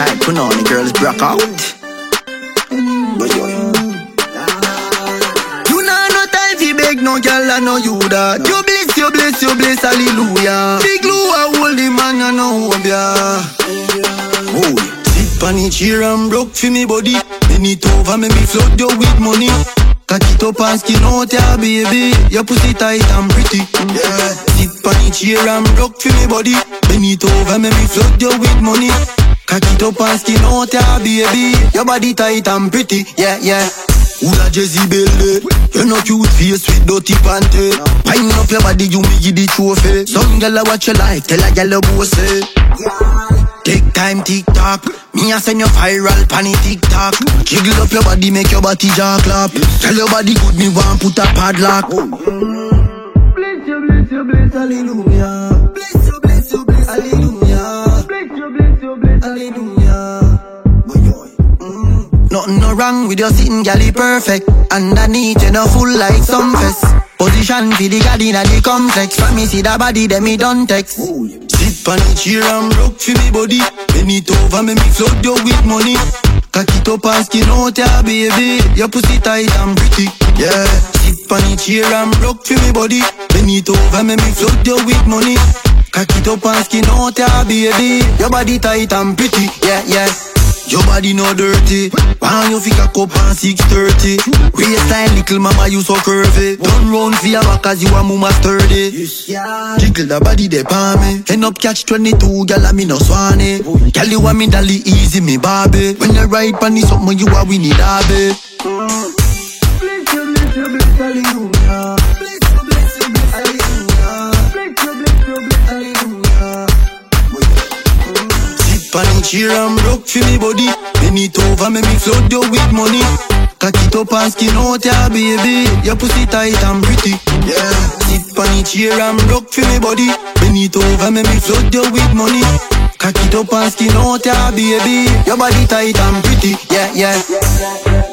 Hey, put on the girls broke out. But yo, you know no time to beg no girl, I know you that. You bless, you bless, you bless, hallelujah. Big glue, I hold the man, I know who ya. Oh, sit on the chair and broke for me body. Bend it over, make me flood you with money. Cock it up and skin out ya baby. Your pussy tight and pretty. Yeah. Sit on the chair and broke for me body. Bend it over, make me flood you with money. Cock it up and skin out ya baby. Your body tight and pretty. Yeah, yeah. Who la Jezebel de? You no cute face with dirty panty. Pine up your body, you me give the trophy. Some gyal a watch your life, tell a gyal a boss it. Take time, TikTok. Me a send you viral, panny TikTok. Jiggle up your body, make your body jaw clap. Tell your body good, me want put a padlock. Bless you, bless you, bless, hallelujah. Bless you, bless you, bless, hallelujah. Bless you, bless you, bless, hallelujah. Nothing no wrong with your sitting, galley perfect. Underneath you no full like some fest. Position for the garden and the complex. For me see the body, then me don't text. Sit on the chair and broke for me body. Bend it over, make me flood you with money. Cock it up and skin out ya baby. Your pussy tight and pretty. Yeah. Sit on the chair and broke for me body. Bend it over, make me flood you with money. Cock it up and skin out ya baby. Your body tight and pretty. Yeah, yeah. Your body no dirty. Why you feel a cup on 6:30? Waistline little mama you so curvy. Don't run for your back cause you a mama sturdy. Jiggle the body de pa me. End up catch 22 gal a me no swanny. Gal you want me dolly easy me Barbie. When you ride pan the something you a winnie derby. Bless you, bless you, bless, hallelujah. Bless you, bless you, bless, hallelujah. Bless you, bless you, bless, hallelujah. Pan the chair and broke for me body. Bend it over, make me flood you with money. Cock it up and skin out ya baby. Your pussy tight and pretty. Yeah. Sit pan the chair and broke for me body. Bend it over, make me flood you with money. Cock it up and skin out ya baby. Your body tight and pretty. Yeah, yeah.